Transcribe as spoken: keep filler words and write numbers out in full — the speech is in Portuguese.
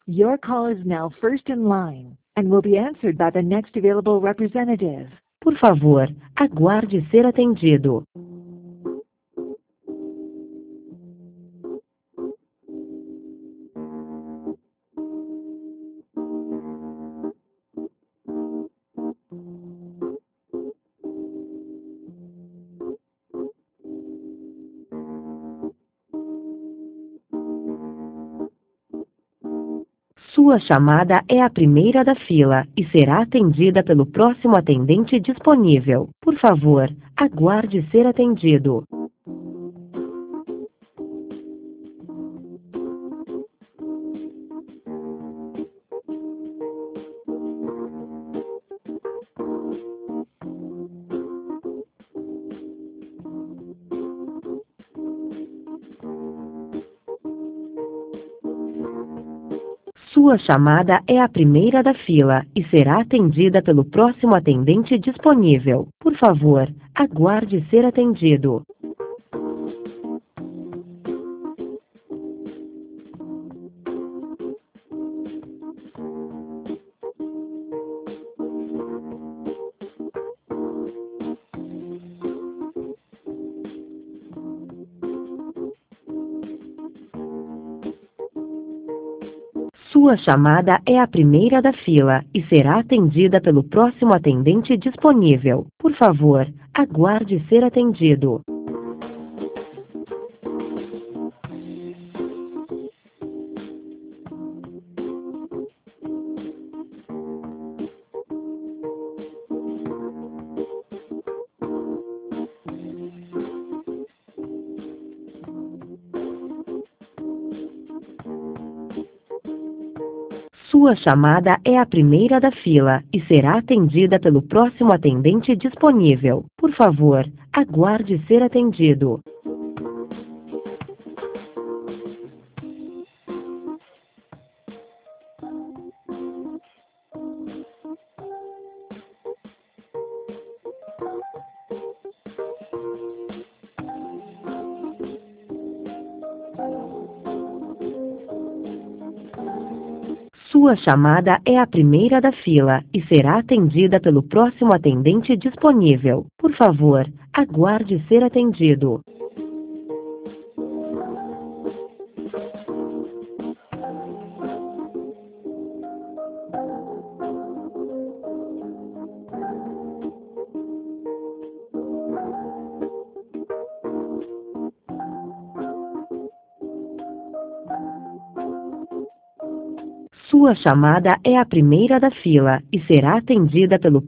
Your call is now first in line and will be answered by the next available representative. Por favor, aguarde ser atendido. Sua chamada é a primeira da fila e será atendida pelo próximo atendente disponível. Por favor, aguarde ser atendido. Sua chamada é a primeira da fila e será atendida pelo próximo atendente disponível. Por favor, aguarde ser atendido. Sua chamada é a primeira da fila e será atendida pelo próximo atendente disponível. Por favor, aguarde ser atendido. Sua chamada é a primeira da fila e será atendida pelo próximo atendente disponível. Por favor, aguarde ser atendido. Sua chamada é a primeira da fila e será atendida pelo próximo atendente disponível. Por favor, aguarde ser atendido. Sua chamada é a primeira da fila e será atendida pelo